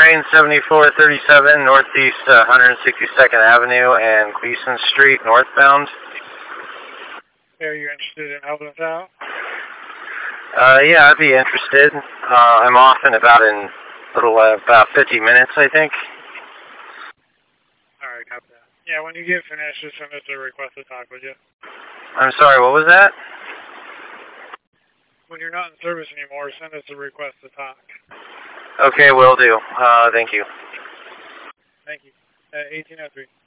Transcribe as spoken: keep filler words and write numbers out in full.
train seventy-four thirty-seven Northeast uh, one hundred sixty-second Avenue and Gleason Street northbound. Are you interested in helping us out? Uh, yeah, I'd be interested. Uh, I'm off in about in little uh, about fifty minutes, I think. All right, copy that. Yeah, when you get finished, just send us a request to talk with you. I'm sorry, what was that? When you're not in service anymore, send us a request to talk. Okay, will do. Uh, thank you. Thank you. Uh, eighteen oh three.